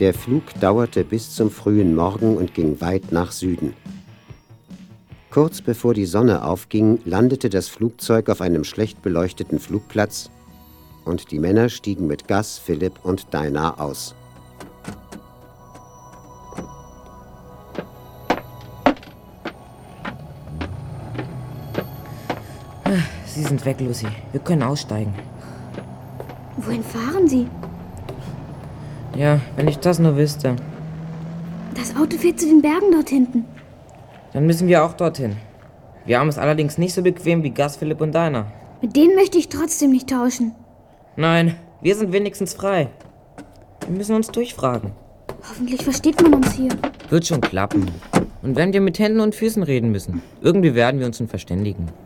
Der Flug dauerte bis zum frühen Morgen und ging weit nach Süden. Kurz bevor die Sonne aufging, landete das Flugzeug auf einem schlecht beleuchteten Flugplatz und die Männer stiegen mit Gus, Philipp und Dinah aus. Sie sind weg, Lucy. Wir können aussteigen. Wohin fahren Sie? Ja, wenn ich das nur wüsste. Das Auto fährt zu den Bergen dort hinten. Dann müssen wir auch dorthin. Wir haben es allerdings nicht so bequem wie Gus, Philipp und Dinah. Mit denen möchte ich trotzdem nicht tauschen. Nein, wir sind wenigstens frei. Wir müssen uns durchfragen. Hoffentlich versteht man uns hier. Wird schon klappen. Und wenn wir mit Händen und Füßen reden müssen, irgendwie werden wir uns schon verständigen.